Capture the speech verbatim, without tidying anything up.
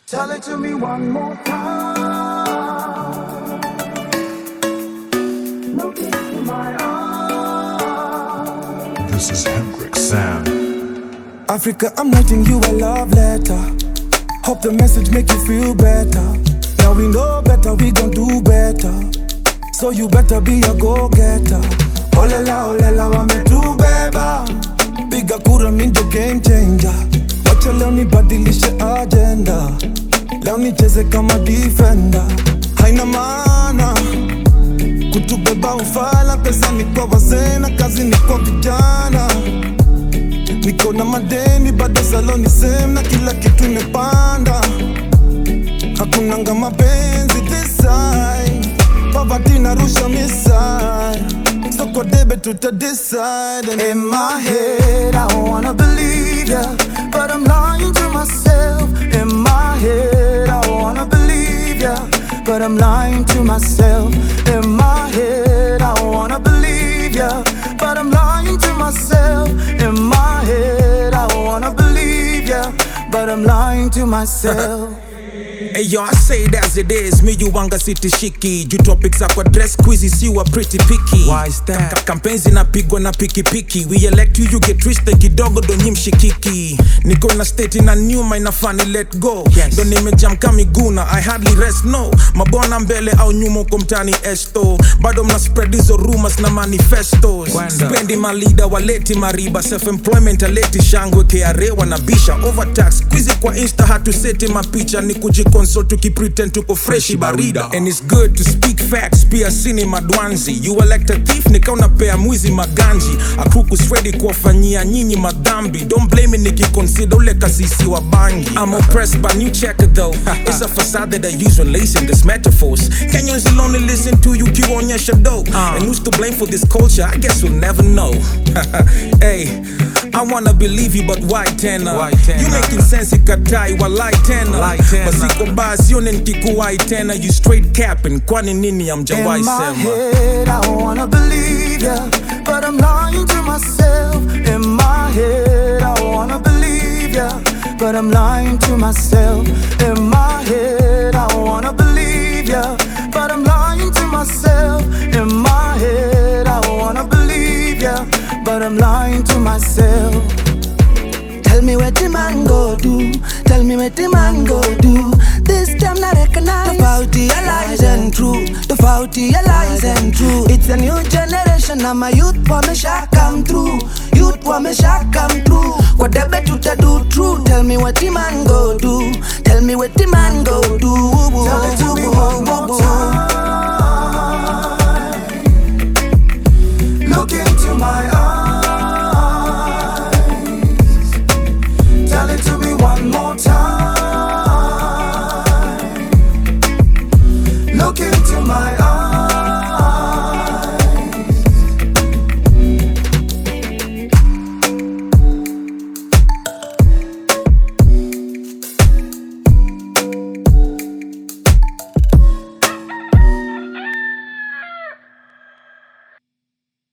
Tell it to me one more time. Look into my eyes. This is Hendrik Sam. Africa, I'm writing you a love letter. Hope the message make you feel better. Now we know better, we gon' do better. So you better be a go-getter. Olela, olela, wametubeba. Piga kura, mi ndo game changer. Wacha leo nibadilishe agenda. Leo nicheze kama defender. Haina maana kutubeba ufala. Pesa ni kwa wazee na kazi ni kwa vijana. Niko na madeni bado saloni same na kila kitu imepanda. Hakunanga mapenzi this side. Poverty narusha misai. So kwa debe tuta decide. And in my head I wanna believe ya, but I'm lying to myself. In my head I wanna believe ya, but I'm lying to myself. In my head I wanna believe ya, but I'm lying to myself. In my head I wanna believe ya, but I'm lying to myself. Hey yo, I say it as it is, me you wanga city shiki. Ju topics za kwa dress quizy, si wa pretty picky. Why is that? Ka campaigns zinapigwa na piki piki. We elect you, you get twisted kidogo do nyimshikiki. Niko na state na nyuma inafaa ni let go. Yes. Ndo nimejam kamiguna, I hardly rest no. Mabwana mbele au nyuma uko mtani esto. Bado mna spread hizo rumors na manifestos. Spendi malida waleti mariba. Self-employment aleti shangwe K R A wanabisha. Overtax, quizy kwa insta hatu seti mapicha. Ni kujikonsol tukipretend tuko freshi barida. And it's good to speak facts, pia sini madwanzi. You elect a thief, nika unapea mwizi maganji. Akukus ready kuwafanyia nyinyi madhambi. Don't blame me nikiconsider ule kasisi wa bangi. I'm oppressed by new checker though. It's a facade that I use when lacing this metaphors. Kenyans will only listen to you kionyesha dough. And who's to blame for this culture? I guess we'll never know. Hey, I wanna believe you but why tena? You making sense ikatai walai tena. Masiko basi yone nkikuwai tena. You straight capping, kwani nini amjawai sema? In my head I wanna believe ya, but I'm lying to myself. In my head I wanna believe ya, but I'm lying to myself. In my head I wanna believe ya, but I'm lying to myself. In my head I wanna believe ya, but I'm lying to myself. Tell me what the man go do. Tell me what the man go do. This time I recognize the faulty lies and true. The faulty lies and true. It's a new generation and my youth wamesha come through. Youth wamesha come through. Kwa debe tuta do true. Tell me what the man go do. Tell me what the man go do. Tell it to me one more time. Look into my eyes. Tell it to me one more time. Look into my eyes.